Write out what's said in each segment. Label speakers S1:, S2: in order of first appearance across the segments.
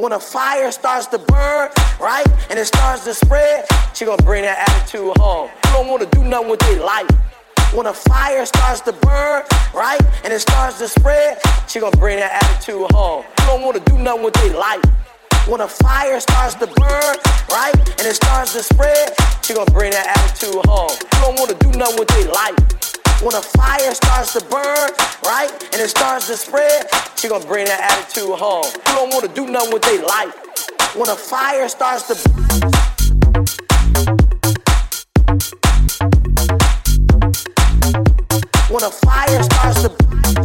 S1: When a fire starts to burn, right, and it starts to spread, she gonna bring that attitude home. You don't wanna do nothing with their life. When a fire starts to burn, right, and it starts to spread, she gonna bring that attitude home. You don't wanna do nothing with their life. When a fire starts to burn, right, and it starts to spread, she gonna bring that attitude home. You don't wanna do nothing with their life. When a fire starts to burn, right, and it starts to spread, she gonna bring that attitude home. You don't wanna do nothing with their life. When a fire starts to When a fire starts to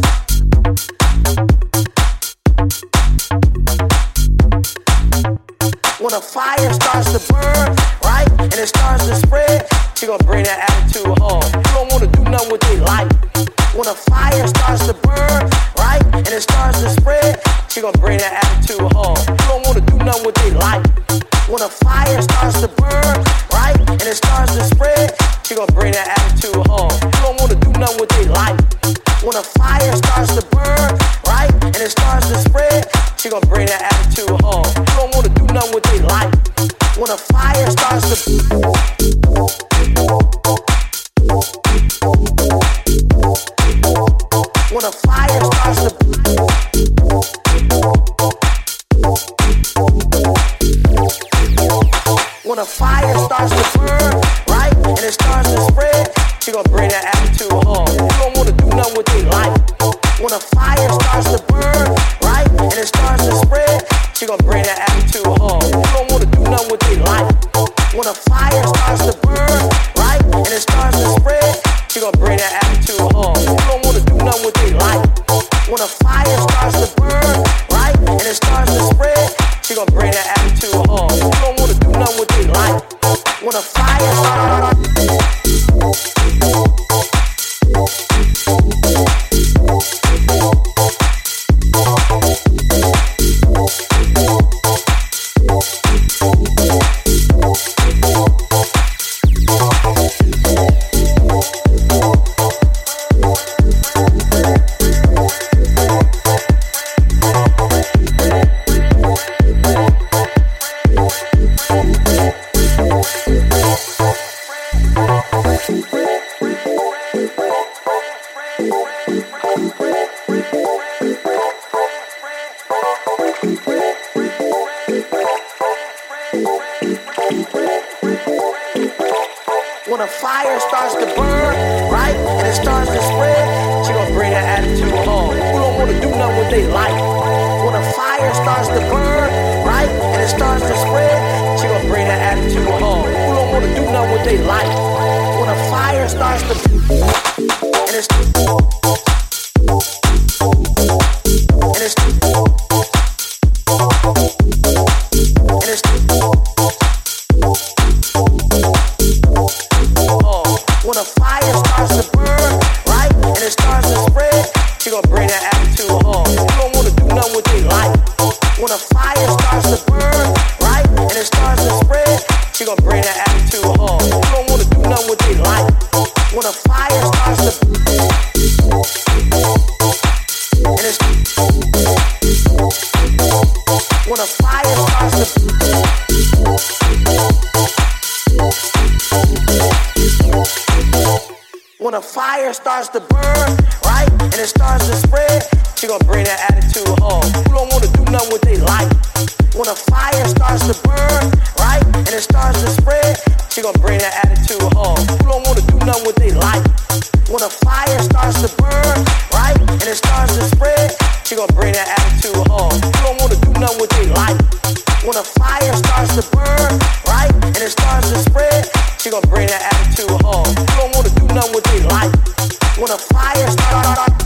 S1: When a fire starts to burn, right, and it starts to spread, she gonna bring that attitude home. You don't wanna do nothing with their life. When a fire starts to burn, right, and it starts to spread, she gonna bring that attitude home. You don't wanna do nothing with their life. When a fire starts to burn, right, and it starts to spread, she gonna bring that attitude home. You don't wanna do nothing with their life. When a fire starts to burn, right, and it starts to spread, she gonna bring that attitude home. You don't wanna do nothing with their life. When a fire starts to When a fire starts to When a fire starts to burn, right, and it starts to spread, she gonna bring that attitude home. You don't wanna do nothing with their life. When a fire starts to burn, right, and it starts to spread, she gonna bring that attitude home. You don't wanna do nothing with their life. When a fire starts to burn, right, and it starts to spread, she gonna bring that attitude home. You don't wanna do nothing with their life. When a fire starts to burn, right, and it starts to spread, she gonna bring that attitude home. You don't wanna do nothing with their life. When a fire starts When a fire starts to burn, right, and it starts to spread, she gonna bring that attitude home. Who don't wanna do nothing with their life? When a fire starts to burn, right, and it starts to spread, she gonna bring that attitude home. Who don't wanna do nothing with their life? When a fire starts to and it's When a fire starts to burn, right, and it starts to spread, she gonna bring that attitude home. You don't wanna do nothing with their life. When a fire starts to burn, right, and it starts to spread, she gonna bring that attitude home. You don't wanna do nothing with their life. When a fire starts to and it's when a fire starts to When a fire starts to burn, right, and it starts to spread, she gonna bring that attitude home. You don't wanna do nothing with their life. When a fire starts to burn, right, and it starts to spread, she gonna bring that attitude home. You don't wanna do nothing with their life. When a fire starts to burn, right, and it starts to spread, she gonna bring that attitude home. You don't wanna do nothing with their life. When a fire starts to burn, right, and it starts to spread, she gonna bring that attitude home. You don't wanna do nothing with their life. When a fire starts